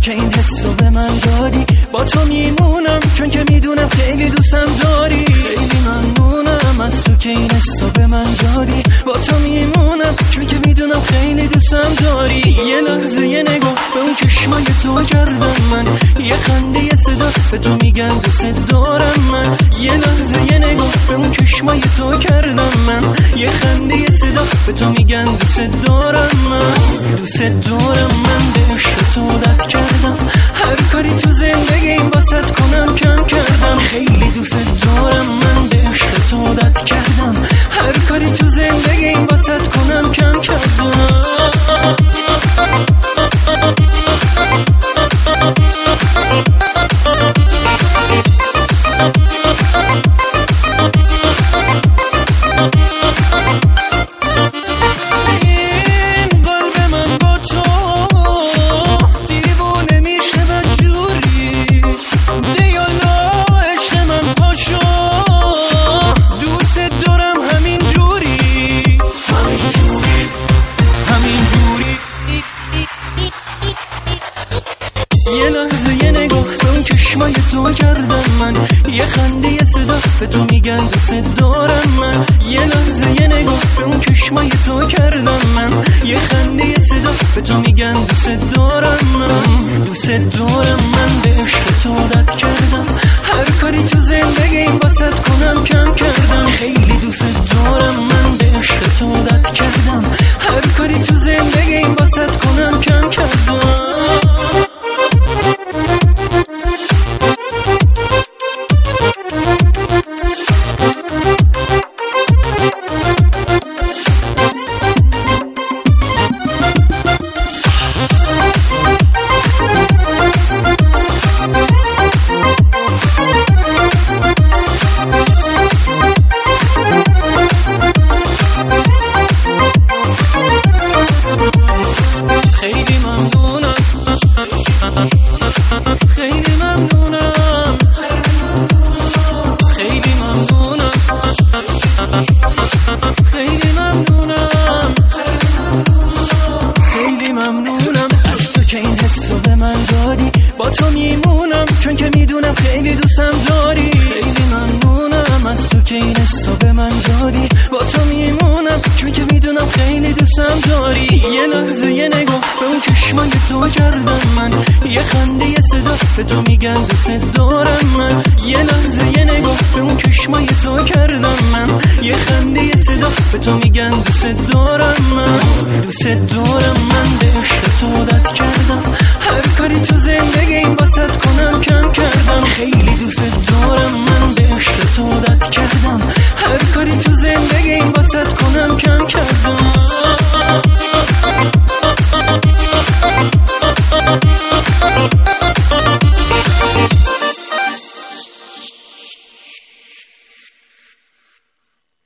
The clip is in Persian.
که این حسو به من دادی. با تو میمونم چون که میدونم خیلی دوستم داری. خیلی ممنونم از تو که این حسو به من دادی. با تو میمونم چون که میدونم خیلی دوستم داری. یه لحظه یه نگاه به اون چشمای تو کردم من، یه خنده یه صدا به تو میگن دوست دارم من. یه لحظه یه نگاه به اون چشمای تو کردم من، یه خنده یه صدا به تو میگن دوست دارم من. دوست دارم من، به عشق تو عادت کردم، هر کاری تو زندگیم واسط کنم کم کردم. خیلی دوست دارم من، به عشق تو عادت کردم، هر کاری تو زندگیم واسط کنم کم کردم. یه لحظه یه نگاه به اون چشمای تو کردم من، یه خنده یه صدا به تو میگن دوست دارم من. یه لحظه یه نگاه به اون چشمای تو کردم من، یه خنده یه صدا به تو میگن دوست دارم من. دوست دارم من، به عشق تو عادت کردم، هر کاری تو زندگیم واسط کنم کم کردم. خیلی دوست دارم من، به عشق تو عادت کردم، هر کاری تو زندگیم واسط کنم کم کردم. با تو میمونم چون که میدونم خیلی دوستم داری. خیلی ممنونم از تو که این حسو به من دادی. با تو میمونم چون که میدونم خیلی دوستم داری. یه لحظه یه نگاه به اون چشمای تو کردم من، یه خنده یه صدا به تو میگن دوست دارم من. یه لحظه یه نگاه به اون چشمای تو کردم من، یه خنده یه صدا به تو میگن دوست دارم من. دوست دارم من، به عشق تو عادت کردم، هر کاری تو زندگیم واسط کنم کم کردم. خیلی دوست دارم من، به عشق تو عادت کردم، هر کاری تو زندگیم واسط کنم کم کردم.